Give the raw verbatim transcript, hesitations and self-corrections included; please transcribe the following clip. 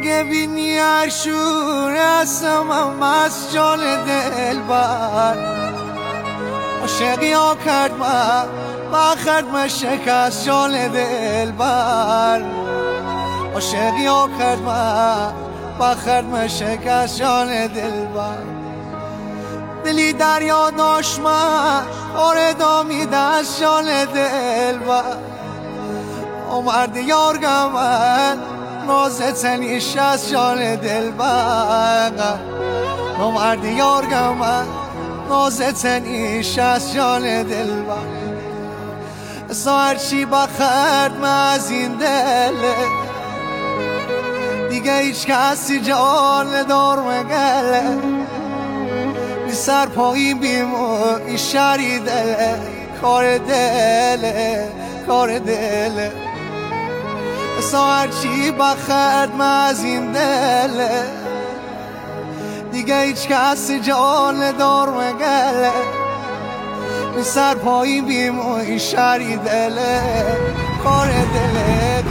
اگه بینی عشور هستم از جان دل بر عاشقی ها کرد من بخرد من شکست جان دل بر عاشقی ها کرد من بخرد من شکست جان دل بر دلی دریا داشت من آره دامید از جان دل بر آمرد یار گمن نازه تنیش از جان دل بر آمرد یار گمن نازه تنیش از جان دل بر اصلا هرچی بخرد من از این دله دیگه هیچ کسی جان دار مگله بی سر پایین بیمو این شری دله کار دله کار دله اصلا هرچی بخرد من از این دله دیگه هیچ کسی جان دار مگله بی سر پایین بیمو این شری دله کار دله